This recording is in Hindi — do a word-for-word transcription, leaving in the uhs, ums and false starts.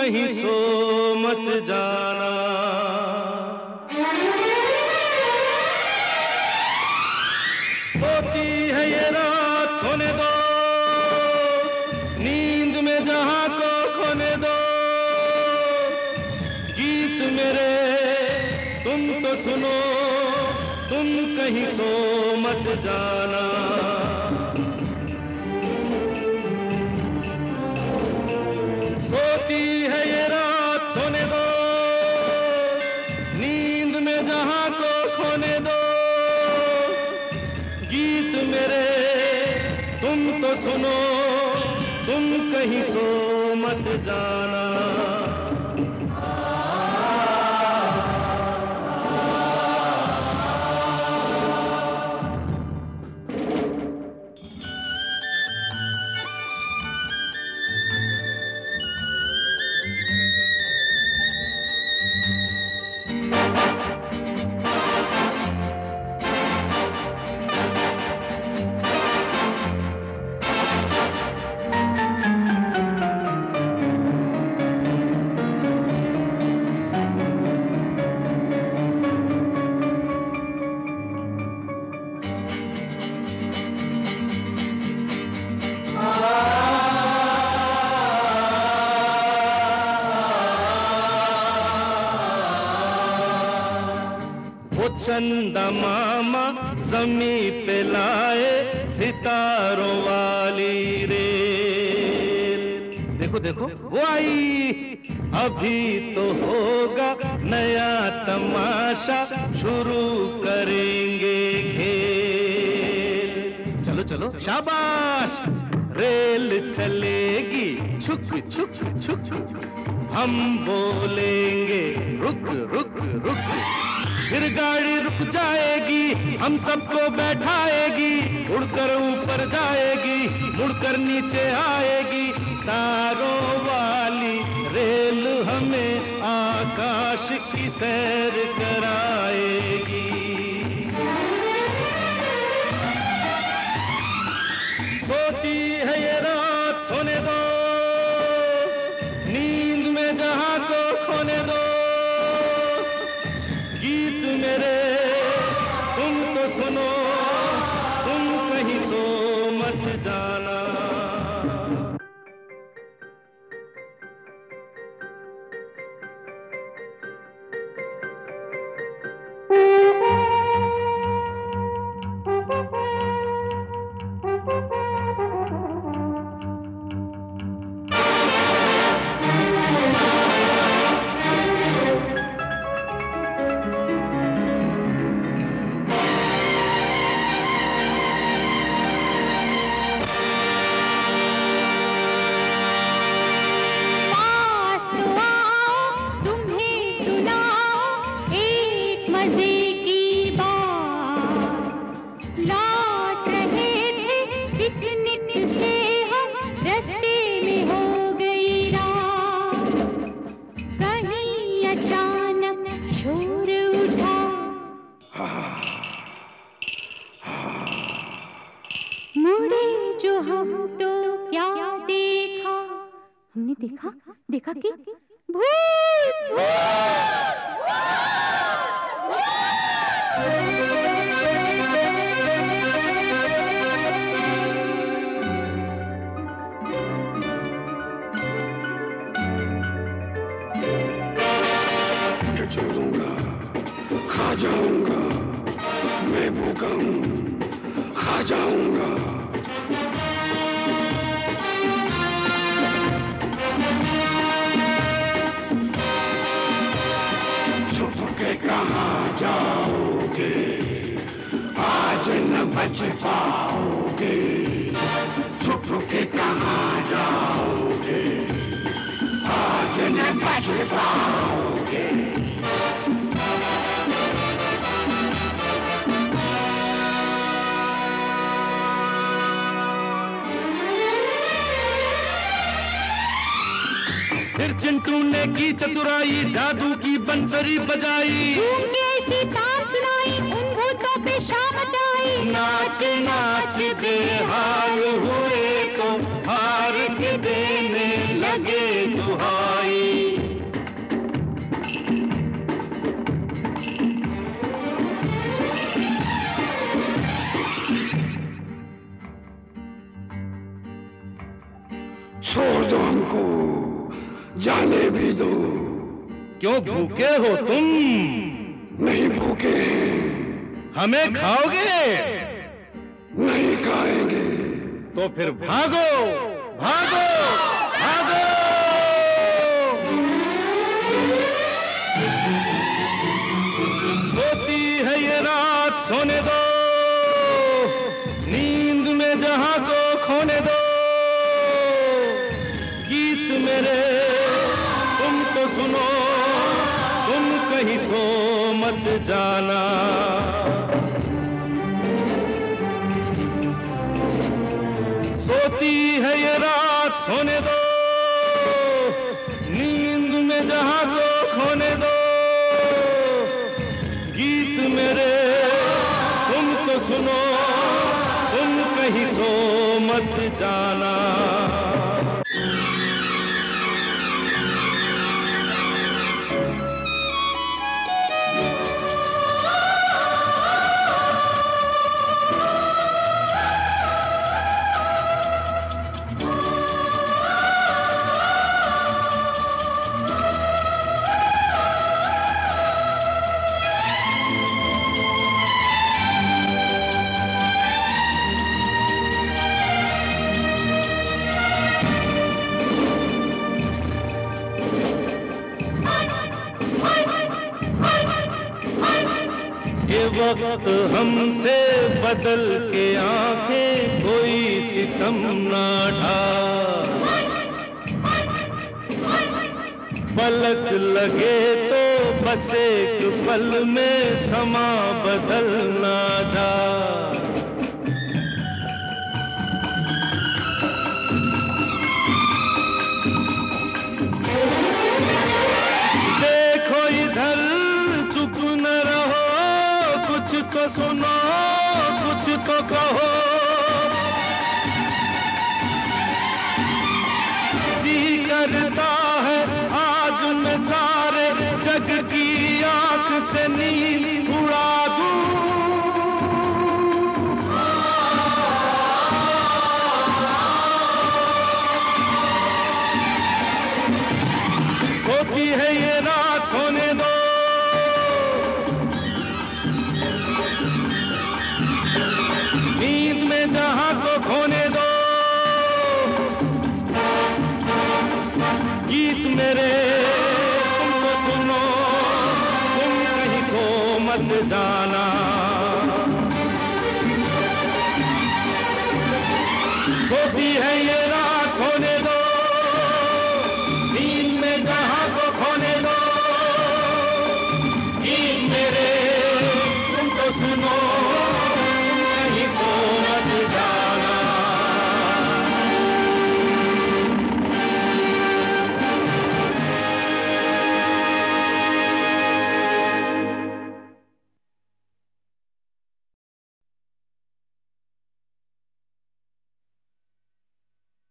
कहीं सो मत जाना। सोती है ये रात सोने दो, नींद में जहां को खोने दो। गीत मेरे तुम तो सुनो, तुम कहीं सो मत जाना। सोती है ये रात सोने दो, नींद में जहां को खोने दो। गीत मेरे तुम तो सुनो, तुम कहीं सो मत जाना। चंदा मामा जमी पे लाए सितारों वाली रेल। देखो देखो वो आई, अभी तो होगा नया तमाशा, शुरू करेंगे खेल। चलो चलो शाबाश, रेल चलेगी छुक छुक छुक, हम बोलेंगे रुक रुक रुक, फिर गाड़ी रुक जाएगी, हम सबको बैठाएगी, उड़कर ऊपर जाएगी, मुड़कर नीचे आएगी। तारों वाली रेल हमें आकाश की सैर कराएगी। सोती है ये रात सोने दो, नींद में जहां को खोने दो। गीत मेरे तुम तो सुनो, तुम कहीं सो मत जाना। देखा देखा कि भूत चलूंगा, खा जाऊंगा, मैं भूखा हूँ, खा जाऊंगा। कहाँ जाओगे, आज न बच पाओगे, छुप के कहाँ जाओगे, आज न बच पाओगे। फिर चिंटू ने की चतुराई, जादू की बंसरी बजाई, ऐसी तान सुनाई, उन भूतों पे शामत आई। नाच नाच बेहाल हुए तो हार के देने लगे दुहाई। दो। क्यों भूखे हो तुम? नहीं भूखे हैं। हमें खाओगे? नहीं खाएंगे। तो फिर भागो भागो भागो। सोती है ये रात सोने दो, नींद में जहां को खोने दो। गीत मेरे तुम तो सुनो, तुम कहीं सो मत जाना। सोती है ये रात सोने दो, नींद में जहां को खोने दो। गीत मेरे तुम तो सुनो, तुम कहीं सो मत जाना। ये वक्त हमसे बदल के आंखें कोई सितम ना ढा। पलक लगे तो बस एक पल में समा बदल ना जा। देखो इधर चुप न रहो, कुछ तो सुनो कुछ तो कहो। जी करता है आज मैं सारे जग की आंख से नींद उड़ा दूं। सोती है ये रात सोने दो, नींद में जहां को खोने दो। गीत मेरे तुम तो सुनो, तुम कहीं सो मत जाना। सोती है ये